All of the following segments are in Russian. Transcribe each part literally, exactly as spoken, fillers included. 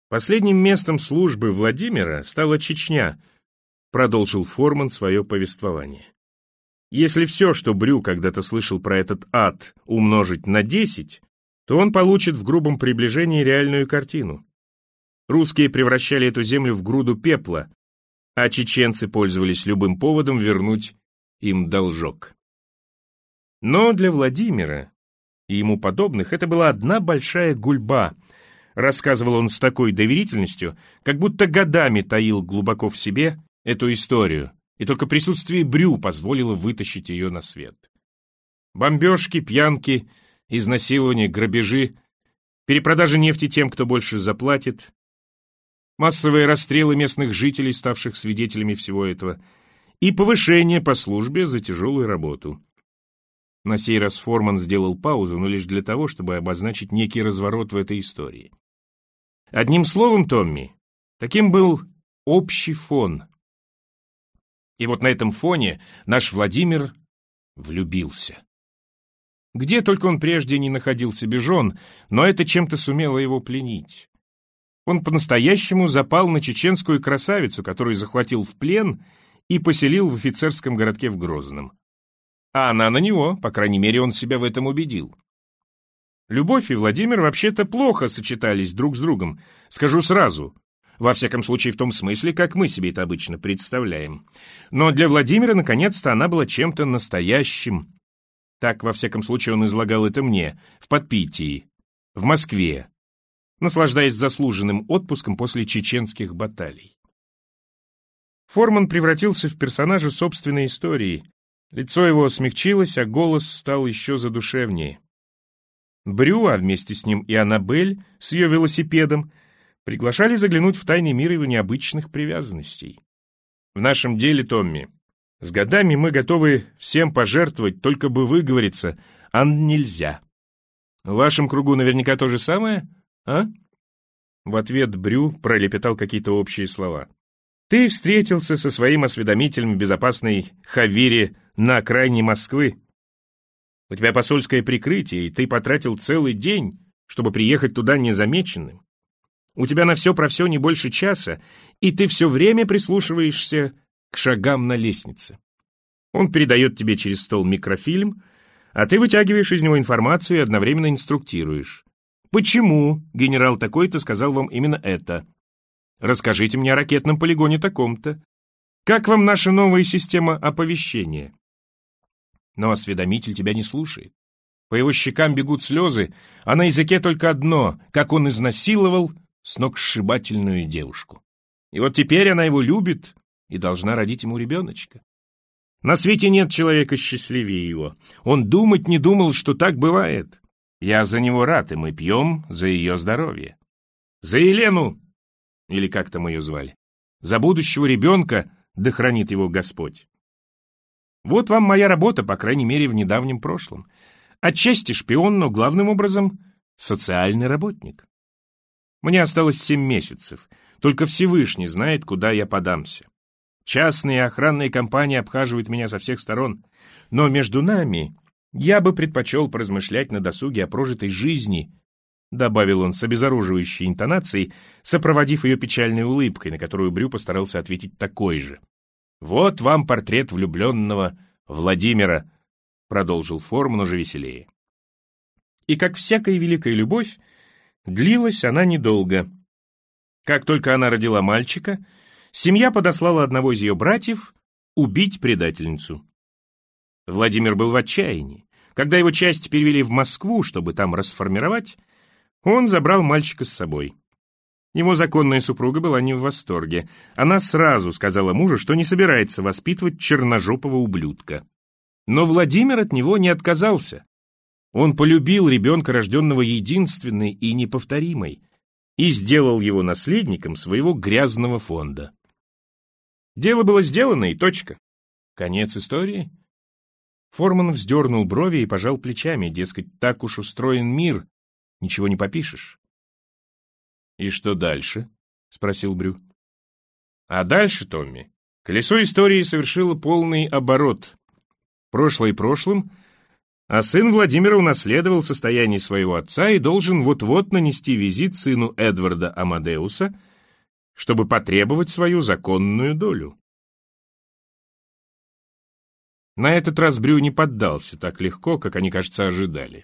Последним местом службы Владимира стала Чечня, продолжил Форман свое повествование. Если все, что Брю когда-то слышал про этот ад, умножить на десять, то он получит в грубом приближении реальную картину. Русские превращали эту землю в груду пепла, а чеченцы пользовались любым поводом вернуть им должок. Но для Владимира и ему подобных это была одна большая гульба, рассказывал он с такой доверительностью, как будто годами таил глубоко в себе эту историю, и только присутствие Брю позволило вытащить ее на свет. Бомбежки, пьянки, изнасилования, грабежи, перепродажа нефти тем, кто больше заплатит, массовые расстрелы местных жителей, ставших свидетелями всего этого, и повышение по службе за тяжелую работу. На сей раз Форман сделал паузу, но лишь для того, чтобы обозначить некий разворот в этой истории. Одним словом, Томми, таким был общий фон. И вот на этом фоне наш Владимир влюбился. Где только он прежде не находил себе жен, но это чем-то сумело его пленить. Он по-настоящему запал на чеченскую красавицу, которую захватил в плен и поселил в офицерском городке в Грозном. А она на него, по крайней мере, он себя в этом убедил. Любовь и Владимир вообще-то плохо сочетались друг с другом, скажу сразу, во всяком случае в том смысле, как мы себе это обычно представляем. Но для Владимира, наконец-то, она была чем-то настоящим. Так, во всяком случае, он излагал это мне, в подпитии, в Москве, наслаждаясь заслуженным отпуском после чеченских баталий. Форман превратился в персонажа собственной истории. Лицо его смягчилось, а голос стал еще задушевнее. Брю, а вместе с ним и Аннабель с ее велосипедом, приглашали заглянуть в тайный мир его необычных привязанностей. В нашем деле, Томми, с годами мы готовы всем пожертвовать, только бы выговориться, а нельзя. В вашем кругу наверняка то же самое, а? В ответ Брю пролепетал какие-то общие слова. Ты встретился со своим осведомителем в безопасной Хавире на окраине Москвы. У тебя посольское прикрытие, и ты потратил целый день, чтобы приехать туда незамеченным. У тебя на все про все не больше часа, и ты все время прислушиваешься к шагам на лестнице. Он передает тебе через стол микрофильм, а ты вытягиваешь из него информацию и одновременно инструктируешь. Почему генерал такой-то сказал вам именно это? Расскажите мне о ракетном полигоне таком-то. Как вам наша новая система оповещения? Но осведомитель тебя не слушает. По его щекам бегут слезы, а на языке только одно, как он изнасиловал сногсшибательную девушку. И вот теперь она его любит и должна родить ему ребеночка. На свете нет человека счастливее его. Он думать не думал, что так бывает. Я за него рад, и мы пьем за ее здоровье. За Елену! Или как там ее звали? За будущего ребенка, да хранит его Господь. Вот вам моя работа, по крайней мере, в недавнем прошлом. Отчасти шпион, но главным образом социальный работник. Мне осталось семь месяцев. Только Всевышний знает, куда я подамся. Частные охранные компании обхаживают меня со всех сторон. Но между нами я бы предпочел поразмышлять на досуге о прожитой жизни, добавил он с обезоруживающей интонацией, сопроводив ее печальной улыбкой, на которую Брю постарался ответить такой же. «Вот вам портрет влюбленного Владимира», — продолжил Форман уже веселее. И, как всякая великая любовь, длилась она недолго. Как только она родила мальчика, семья подослала одного из ее братьев убить предательницу. Владимир был в отчаянии. Когда его часть перевели в Москву, чтобы там расформировать, он забрал мальчика с собой. Его законная супруга была не в восторге. Она сразу сказала мужу, что не собирается воспитывать черножопого ублюдка. Но Владимир от него не отказался. Он полюбил ребенка, рожденного единственной и неповторимой, и сделал его наследником своего грязного фонда. Дело было сделано, и точка. Конец истории. Форман вздернул брови и пожал плечами, дескать, так уж устроен мир, ничего не попишешь. «И что дальше?» — спросил Брю. «А дальше, Томми, колесо истории совершило полный оборот. Прошлое прошлым, А сын Владимира унаследовал состояние своего отца и должен вот-вот нанести визит сыну Эдварда Амадеуса, чтобы потребовать свою законную долю. На этот раз Брю не поддался так легко, как они, кажется, ожидали.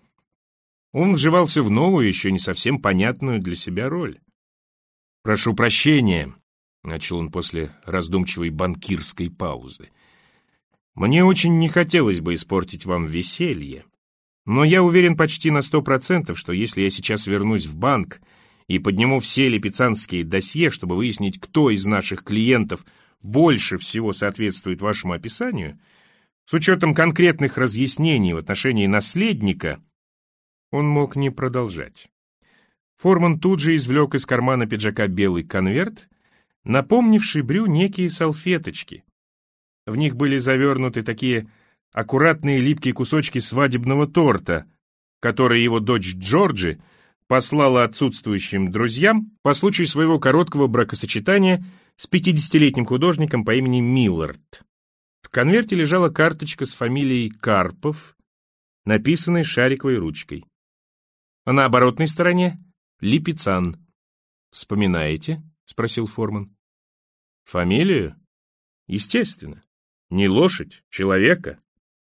Он вживался в новую, еще не совсем понятную для себя роль. «Прошу прощения», — начал он после раздумчивой банкирской паузы. «Мне очень не хотелось бы испортить вам веселье, но я уверен почти на сто процентов, что если я сейчас вернусь в банк и подниму все липецанские досье, чтобы выяснить, кто из наших клиентов больше всего соответствует вашему описанию, с учетом конкретных разъяснений в отношении наследника, он мог не продолжать». Форман тут же извлек из кармана пиджака белый конверт, напомнивший Брю некие салфеточки. В них были завернуты такие аккуратные липкие кусочки свадебного торта, которые его дочь Джорджи послала отсутствующим друзьям по случаю своего короткого бракосочетания с пятидесятилетним художником по имени Миллард. В конверте лежала карточка с фамилией Карпов, написанной шариковой ручкой. А на оборотной стороне — Липецан. «Вспоминаете?» — спросил Форман. «Фамилию? Естественно. Не лошадь, человека».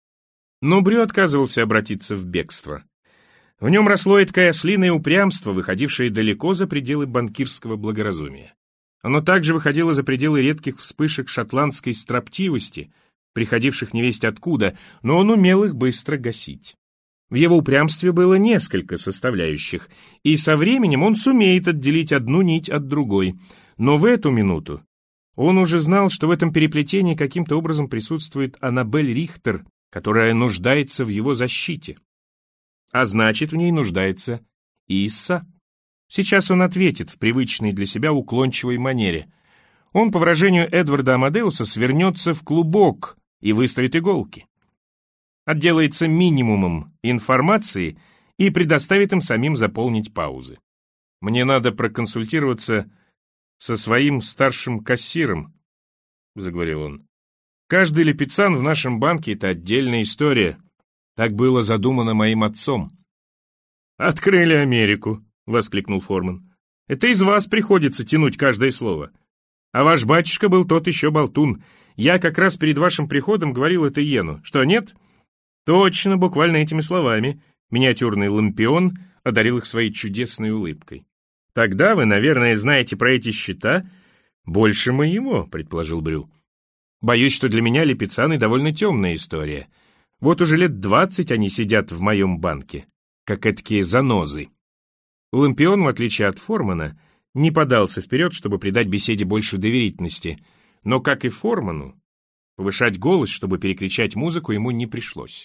Но Брю отказывался обратиться в бегство. В нем росло эткое ослиное упрямство, выходившее далеко за пределы банкирского благоразумия. Оно также выходило за пределы редких вспышек шотландской строптивости, приходивших невесть откуда, но он умел их быстро гасить. В его упрямстве было несколько составляющих, и со временем он сумеет отделить одну нить от другой. Но в эту минуту он уже знал, что в этом переплетении каким-то образом присутствует Аннабель Рихтер, которая нуждается в его защите. А значит, в ней нуждается и Исса. Сейчас он ответит в привычной для себя уклончивой манере. Он, по выражению Эдварда Амадеуса, свернется в клубок и выставит иголки. Отделается минимумом информации и предоставит им самим заполнить паузы. «Мне надо проконсультироваться со своим старшим кассиром», — заговорил он. «Каждый липецан в нашем банке — это отдельная история. Так было задумано моим отцом». «Открыли Америку», — воскликнул Форман. «Это из вас приходится тянуть каждое слово. А ваш батюшка был тот еще болтун. Я как раз перед вашим приходом говорил это Йену. Что, нет?» Точно, буквально этими словами. Миниатюрный лампион одарил их своей чудесной улыбкой. «Тогда вы, наверное, знаете про эти счета больше моего», — предположил Брю. «Боюсь, что для меня липецаны довольно темная история. Вот уже лет двадцать они сидят в моем банке, как эткие занозы». Лампион, в отличие от Формана, не подался вперед, чтобы придать беседе больше доверительности, но, как и Форману, повышать голос, чтобы перекричать музыку, ему не пришлось.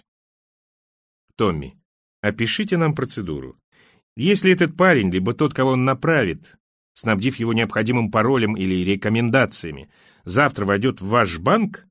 «Томми, опишите нам процедуру. Если этот парень, либо тот, кого он направит, снабдив его необходимым паролем или рекомендациями, завтра войдет в ваш банк...»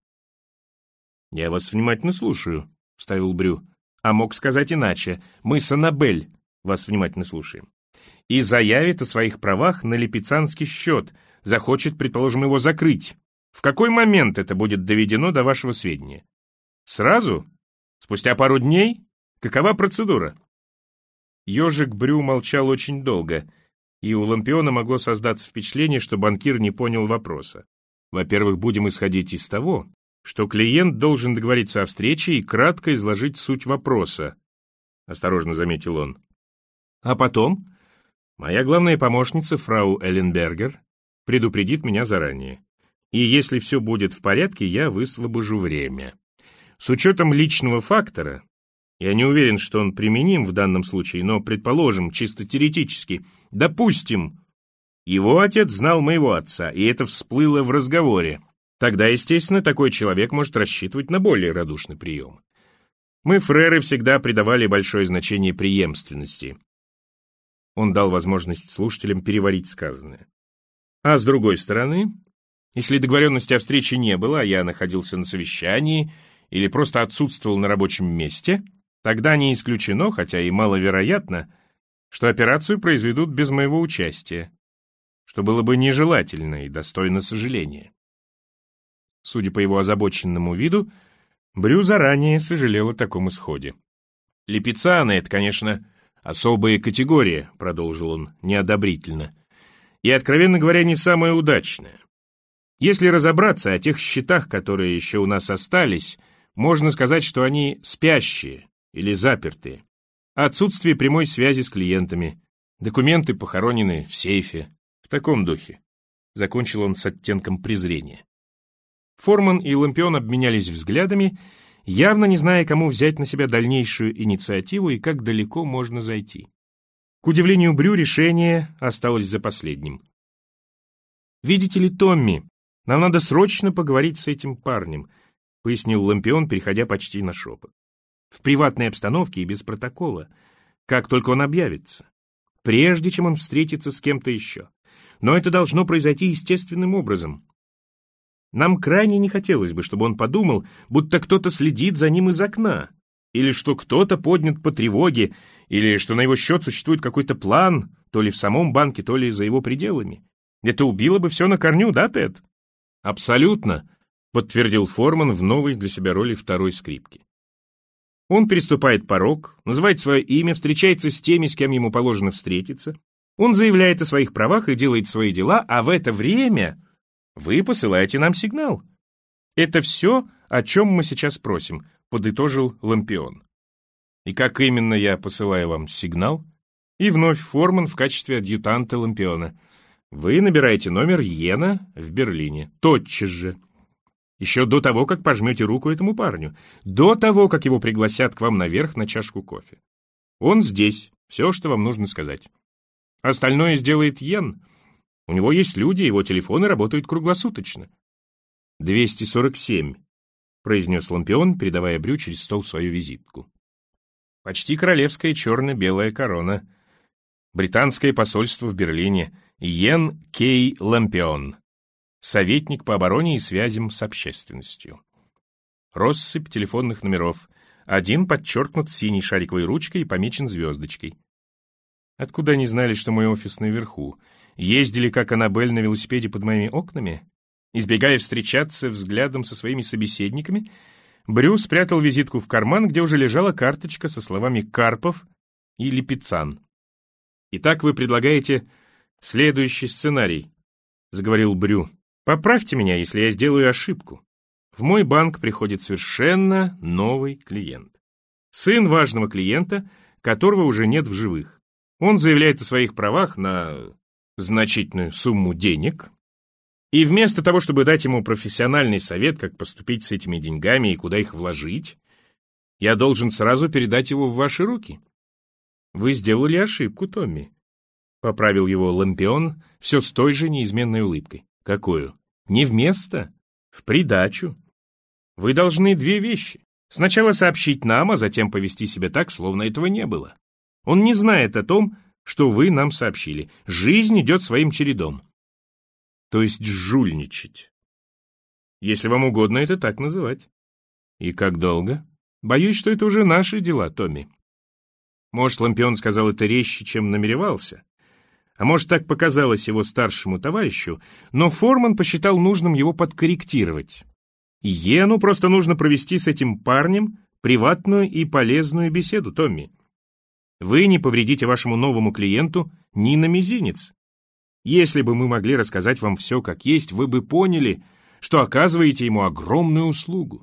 «Я вас внимательно слушаю», — вставил Брю. «А мог сказать иначе. Мы с Аннабель вас внимательно слушаем. И заявит о своих правах на липецанский счет, захочет, предположим, его закрыть. В какой момент это будет доведено до вашего сведения? Сразу? Спустя пару дней? Какова процедура?» Ежик Брю молчал очень долго, и у Лампиона могло создаться впечатление, что банкир не понял вопроса. «Во-первых, будем исходить из того, что клиент должен договориться о встрече и кратко изложить суть вопроса», — осторожно заметил он. «А потом моя главная помощница, фрау Элленбергер, предупредит меня заранее. И если все будет в порядке, я высвобожу время. С учетом личного фактора, я не уверен, что он применим в данном случае, но, предположим, чисто теоретически, допустим, его отец знал моего отца, и это всплыло в разговоре. Тогда, естественно, такой человек может рассчитывать на более радушный прием. Мы, фреры, всегда придавали большое значение преемственности». Он дал возможность слушателям переварить сказанное. «А с другой стороны, если договоренности о встрече не было, а я находился на совещании или просто отсутствовал на рабочем месте, тогда не исключено, хотя и маловероятно, что операцию произведут без моего участия, что было бы нежелательно и достойно сожаления». Судя по его озабоченному виду, Брю заранее сожалел о таком исходе. Липицаны — это, конечно, особая категория, продолжил он неодобрительно, и, откровенно говоря, не самая удачная. Если разобраться о тех счетах, которые еще у нас остались, можно сказать, что они спящие или запертые. Отсутствие прямой связи с клиентами, документы похоронены в сейфе. В таком духе. Закончил он с оттенком презрения. Форман и Лампион обменялись взглядами, явно не зная, кому взять на себя дальнейшую инициативу и как далеко можно зайти. К удивлению Брю, решение осталось за последним. «Видите ли, Томми, нам надо срочно поговорить с этим парнем», пояснил Лампион, переходя почти на шепот. «В приватной обстановке и без протокола, как только он объявится, прежде чем он встретится с кем-то еще. Но это должно произойти естественным образом. Нам крайне не хотелось бы, чтобы он подумал, будто кто-то следит за ним из окна, или что кто-то поднят по тревоге, или что на его счет существует какой-то план, то ли в самом банке, то ли за его пределами. Это убило бы все на корню, да, Тед?» «Абсолютно», — подтвердил Форман в новой для себя роли второй скрипки. Он переступает порог, называет свое имя, встречается с теми, с кем ему положено встретиться. Он заявляет о своих правах и делает свои дела, а в это время вы посылаете нам сигнал. Это все, о чем мы сейчас просим, подытожил Лампион. И как именно я посылаю вам сигнал? И вновь Форман в качестве адъютанта Лампиона. Вы набираете номер Йена в Берлине, тотчас же. Еще до того, как пожмете руку этому парню, до того, как его пригласят к вам наверх на чашку кофе. Он здесь, все, что вам нужно сказать. Остальное сделает Йен. У него есть люди, его телефоны работают круглосуточно. «двести сорок семь», — произнес Лампион, передавая Брю через стол свою визитку. «Почти королевская черно-белая корона. Британское посольство в Берлине. Йен Кей Лампион. Советник по обороне и связям с общественностью». Россыпь телефонных номеров. Один подчеркнут синей шариковой ручкой и помечен звездочкой. Откуда они знали, что мой офис наверху? Ездили, как Аннабель, на велосипеде под моими окнами? Избегая встречаться взглядом со своими собеседниками, Брю спрятал визитку в карман, где уже лежала карточка со словами «Карпов» и «Липицан». «Итак, вы предлагаете следующий сценарий», — заговорил Брю. «Поправьте меня, если я сделаю ошибку. В мой банк приходит совершенно новый клиент. Сын важного клиента, которого уже нет в живых. Он заявляет о своих правах на значительную сумму денег, и вместо того, чтобы дать ему профессиональный совет, как поступить с этими деньгами и куда их вложить, я должен сразу передать его в ваши руки. Вы сделали ошибку, Томми», — поправил его Лампион все с той же неизменной улыбкой. «Какую? Не вместо, в придачу. Вы должны две вещи. Сначала сообщить нам, а затем повести себя так, словно этого не было. Он не знает о том, что вы нам сообщили. Жизнь идет своим чередом». То есть жульничать. Если вам угодно это так называть. И как долго? Боюсь, что это уже наши дела, Томми. Может, Лампион сказал это резче, чем намеревался. А может, так показалось его старшему товарищу, но Форман посчитал нужным его подкорректировать. И Йену просто нужно провести с этим парнем приватную и полезную беседу, Томми. Вы не повредите вашему новому клиенту ни на мизинец. Если бы мы могли рассказать вам все как есть, вы бы поняли, что оказываете ему огромную услугу.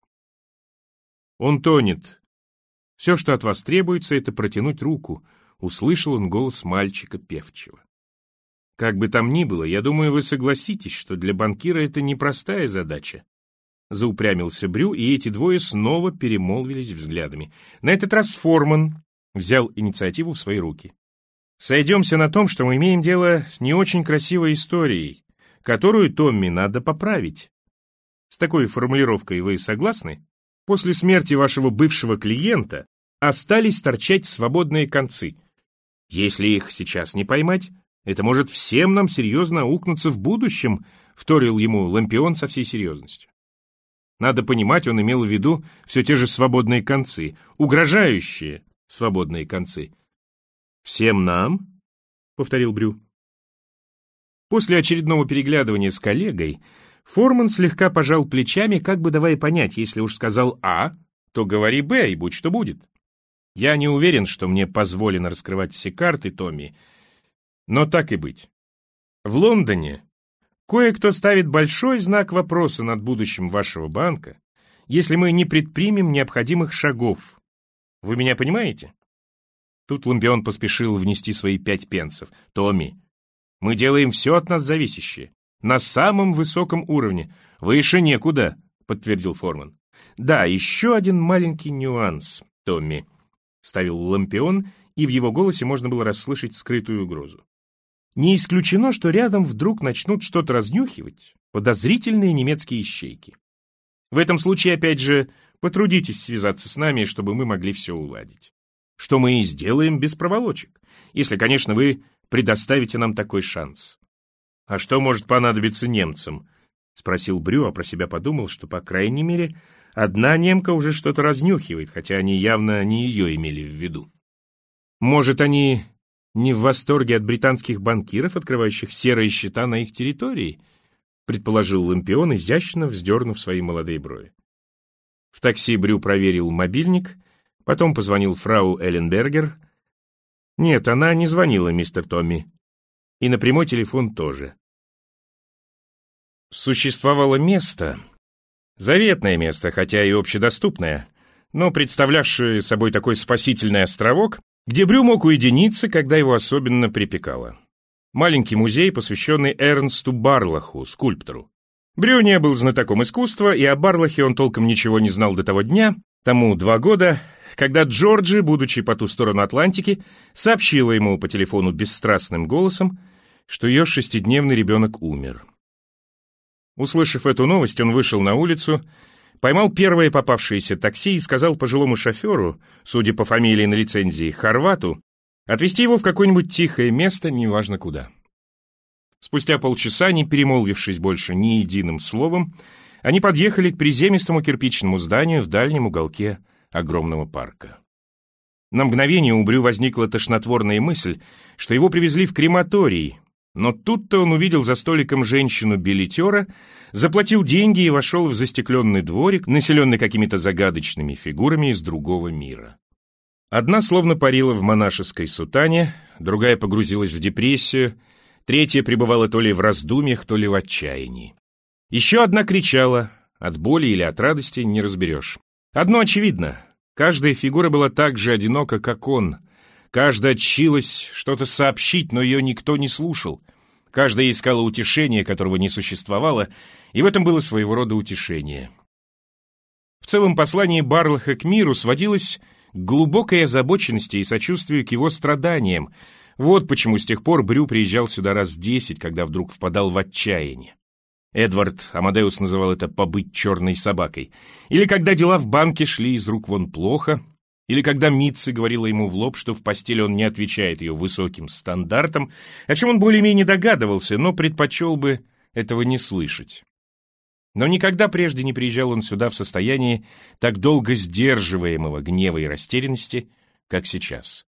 Он тонет. Все, что от вас требуется, это протянуть руку, услышал он голос мальчика певчего. Как бы там ни было, я думаю, вы согласитесь, что для банкира это непростая задача. Заупрямился Брю, и эти двое снова перемолвились взглядами. На этот раз Форман взял инициативу в свои руки. Сойдемся на том, что мы имеем дело с не очень красивой историей, которую, Томми, надо поправить. С такой формулировкой вы согласны? После смерти вашего бывшего клиента остались торчать свободные концы. Если их сейчас не поймать, это может всем нам серьезно аукнуться в будущем, вторил ему Лампион со всей серьезностью. Надо понимать, он имел в виду все те же свободные концы, угрожающие свободные концы. «Всем нам?» — повторил Брю. После очередного переглядывания с коллегой Форман слегка пожал плечами, как бы давая понять, если уж сказал «А», то говори «Б», и будь что будет. Я не уверен, что мне позволено раскрывать все карты, Томми, но так и быть. В Лондоне кое-кто ставит большой знак вопроса над будущим вашего банка, если мы не предпримем необходимых шагов. Вы меня понимаете? Тут Лампион поспешил внести свои пять пенсов. Томми, мы делаем все от нас зависящее. На самом высоком уровне. Выше некуда, подтвердил Форман. Да, еще один маленький нюанс, Томми, ставил Лампион, и в его голосе можно было расслышать скрытую угрозу. Не исключено, что рядом вдруг начнут что-то разнюхивать подозрительные немецкие ищейки. В этом случае, опять же, потрудитесь связаться с нами, чтобы мы могли все уладить. Что мы и сделаем без проволочек, если, конечно, вы предоставите нам такой шанс. «А что может понадобиться немцам?» — спросил Брю, а про себя подумал, что, по крайней мере, одна немка уже что-то разнюхивает, хотя они явно не ее имели в виду. Может, они не в восторге от британских банкиров, открывающих серые счета на их территории? Предположил Лампион, изящно вздернув свои молодые брови. В такси Брю проверил мобильник, потом позвонил фрау Элленбергер. Нет, она не звонила, мистер Томми. И на прямой телефон тоже. Существовало место, заветное место, хотя и общедоступное, но представлявшее собой такой спасительный островок, где Брю мог уединиться, когда его особенно припекало. Маленький музей, посвященный Эрнсту Барлаху, скульптору. Брю не был знатоком искусства, и о Барлахе он толком ничего не знал до того дня, тому два года, когда Джорджи, будучи по ту сторону Атлантики, сообщила ему по телефону бесстрастным голосом, что ее шестидневный ребенок умер. Услышав эту новость, он вышел на улицу, поймал первое попавшееся такси и сказал пожилому шоферу, судя по фамилии на лицензии, хорвату, отвезти его в какое-нибудь тихое место, неважно куда. Спустя полчаса, не перемолвившись больше ни единым словом, они подъехали к приземистому кирпичному зданию в дальнем уголке огромного парка. На мгновение у Брю возникла тошнотворная мысль, что его привезли в крематорий, но тут-то он увидел за столиком женщину-билетера, заплатил деньги и вошел в застекленный дворик, населенный какими-то загадочными фигурами из другого мира. Одна словно парила в монашеской сутане, другая погрузилась в депрессию, третья пребывала то ли в раздумьях, то ли в отчаянии. Еще одна кричала, от боли или от радости не разберешь. Одно очевидно, каждая фигура была так же одинока, как он. Каждая отчилась что-то сообщить, но ее никто не слушал. Каждая искала утешения, которого не существовало, и в этом было своего рода утешение. В целом послание Барлаха к миру сводилось к глубокой озабоченности и сочувствию к его страданиям. Вот почему с тех пор Брю приезжал сюда раз десять, когда вдруг впадал в отчаяние. Эдвард Амадеус называл это «побыть черной собакой». Или когда дела в банке шли из рук вон плохо, или когда Митци говорила ему в лоб, что в постели он не отвечает ее высоким стандартам, о чем он более-менее догадывался, но предпочел бы этого не слышать. Но никогда прежде не приезжал он сюда в состоянии так долго сдерживаемого гнева и растерянности, как сейчас.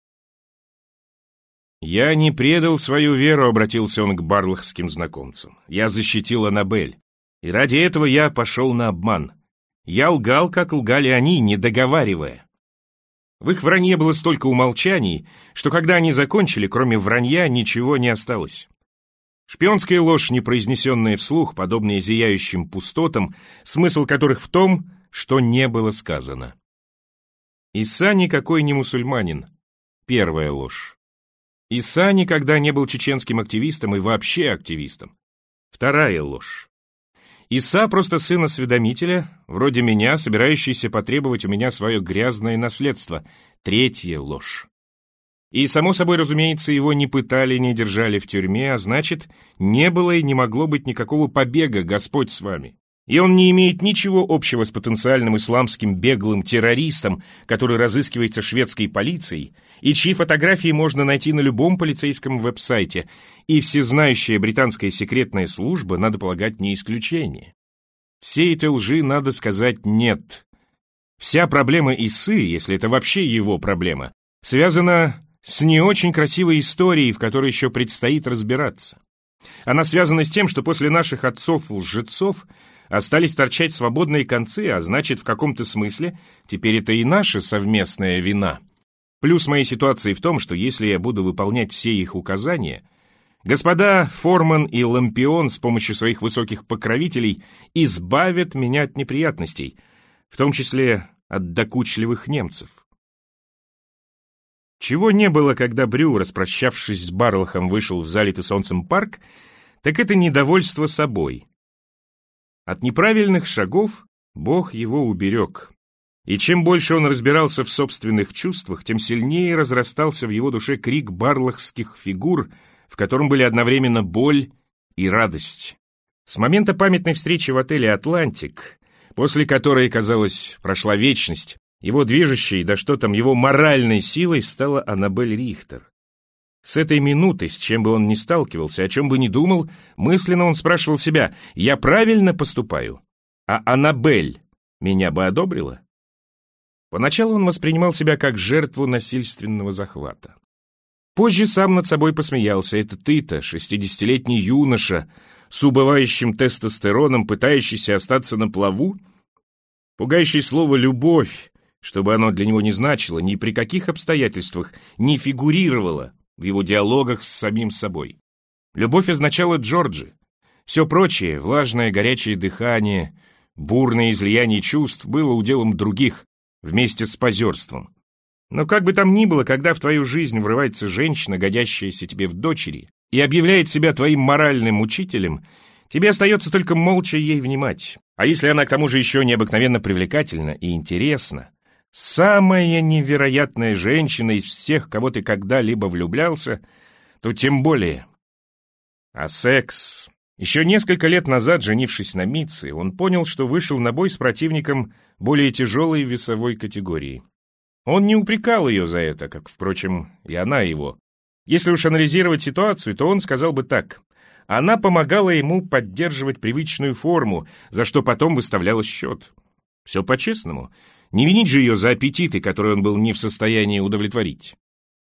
«Я не предал свою веру», — обратился он к барлахским знакомцам. «Я защитил Аннабель, и ради этого я пошел на обман. Я лгал, как лгали они, не договаривая». В их вранье было столько умолчаний, что когда они закончили, кроме вранья, ничего не осталось. Шпионская ложь, не произнесенная вслух, подобная зияющим пустотам, смысл которых в том, что не было сказано. Иса никакой не мусульманин. Первая ложь. Иса никогда не был чеченским активистом и вообще активистом. Вторая ложь. Иса просто сын осведомителя, вроде меня, собирающийся потребовать у меня свое грязное наследство. Третья ложь. И, само собой, разумеется, его не пытали, не держали в тюрьме, а значит, не было и не могло быть никакого побега, Господь с вами. И он не имеет ничего общего с потенциальным исламским беглым террористом, который разыскивается шведской полицией, и чьи фотографии можно найти на любом полицейском веб-сайте, и всезнающая британская секретная служба, надо полагать, не исключение. Всей этой лжи надо сказать «нет». Вся проблема Исы, если это вообще его проблема, связана с не очень красивой историей, в которой еще предстоит разбираться. Она связана с тем, что после наших отцов-лжецов остались торчать свободные концы, а значит, в каком-то смысле, теперь это и наша совместная вина. Плюс моей ситуации в том, что если я буду выполнять все их указания, господа Форман и Лампион с помощью своих высоких покровителей избавят меня от неприятностей, в том числе от докучливых немцев. Чего не было, когда Брю, распрощавшись с Барлахом, вышел в залитый солнцем парк, так это недовольство собой. От неправильных шагов Бог его уберег. И чем больше он разбирался в собственных чувствах, тем сильнее разрастался в его душе крик барлахских фигур, в котором были одновременно боль и радость. С момента памятной встречи в отеле «Атлантик», после которой, казалось, прошла вечность, его движущей, да что там, его моральной силой стала Аннабель Рихтер. С этой минуты, с чем бы он ни сталкивался, о чем бы ни думал, мысленно он спрашивал себя: «Я правильно поступаю? А Аннабель меня бы одобрила?» Поначалу он воспринимал себя как жертву насильственного захвата. Позже сам над собой посмеялся. Это ты-то, шестидесятилетний юноша, с убывающим тестостероном, пытающийся остаться на плаву? Пугающее слово «любовь», чтобы оно для него не значило, ни при каких обстоятельствах не фигурировало в его диалогах с самим собой. Любовь означала Джорджи. Все прочее, влажное горячее дыхание, бурное излияние чувств, было уделом других, вместе с позерством. Но как бы там ни было, когда в твою жизнь врывается женщина, годящаяся тебе в дочери, и объявляет себя твоим моральным учителем, тебе остается только молча ей внимать. А если она к тому же еще необыкновенно привлекательна и интересна, самая невероятная женщина из всех, кого ты когда-либо влюблялся, то тем более. А секс... Еще несколько лет назад, женившись на Митце, он понял, что вышел на бой с противником более тяжелой весовой категории. Он не упрекал ее за это, как, впрочем, и она его. Если уж анализировать ситуацию, то он сказал бы так: она помогала ему поддерживать привычную форму, за что потом выставляла счет. Все по-честному. Не винить же ее за аппетиты, которые он был не в состоянии удовлетворить.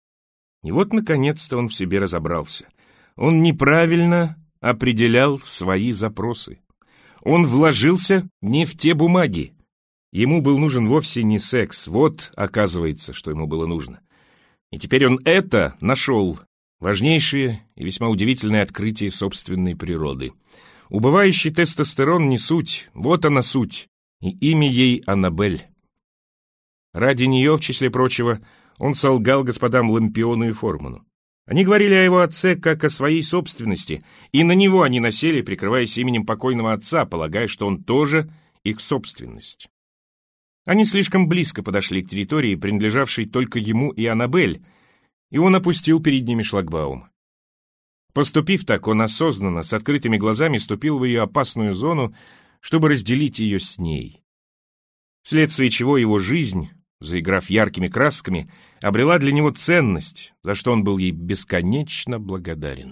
И вот, наконец-то, он в себе разобрался. Он неправильно определял свои запросы. Он вложился не в те бумаги. Ему был нужен вовсе не секс. Вот, оказывается, что ему было нужно. И теперь он это нашел. Важнейшее и весьма удивительное открытие собственной природы. Убывающий тестостерон не суть, вот она суть, и имя ей Аннабель. Ради нее, в числе прочего, он солгал господам Лампиону и Форману. Они говорили о его отце как о своей собственности, и на него они насели, прикрываясь именем покойного отца, полагая, что он тоже их собственность. Они слишком близко подошли к территории, принадлежавшей только ему и Аннабель, и он опустил перед ними шлагбаум. Поступив так, он осознанно, с открытыми глазами ступил в ее опасную зону, чтобы разделить ее с ней. Вследствие чего его жизнь, заиграв яркими красками, обрела для него ценность, за что он был ей бесконечно благодарен.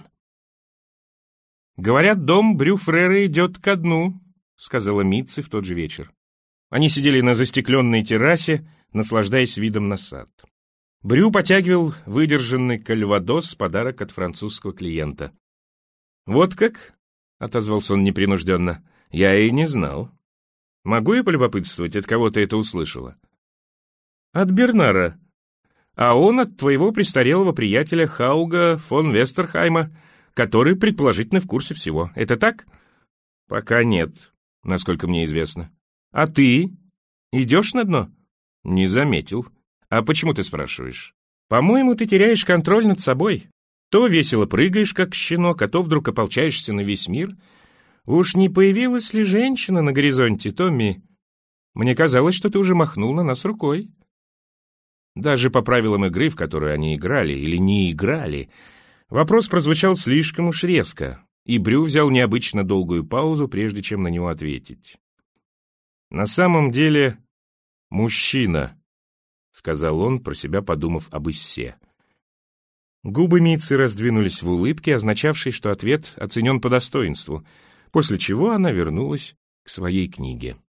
«Говорят, дом Брю Фрера идет ко дну», — сказала Митце в тот же вечер. Они сидели на застекленной террасе, наслаждаясь видом на сад. Брю потягивал выдержанный кальвадос, подарок от французского клиента. «Вот как?» — отозвался он непринужденно. «Я и не знал. Могу я полюбопытствовать, от кого ты это услышала?» «От Бернара. А он от твоего престарелого приятеля Хауга фон Вестерхайма, который, предположительно, в курсе всего. Это так?» «Пока нет, насколько мне известно». «А ты? Идешь на дно?» «Не заметил. А почему ты спрашиваешь?» «По-моему, ты теряешь контроль над собой. То весело прыгаешь, как щенок, а то вдруг ополчаешься на весь мир. Уж не появилась ли женщина на горизонте, Томми? Мне казалось, что ты уже махнул на нас рукой». Даже по правилам игры, в которую они играли или не играли, вопрос прозвучал слишком уж резко, и Брю взял необычно долгую паузу, прежде чем на него ответить. «На самом деле, мужчина», — сказал он, про себя подумав об Иссе. Губы Митцы раздвинулись в улыбке, означавшей, что ответ оценен по достоинству, после чего она вернулась к своей книге.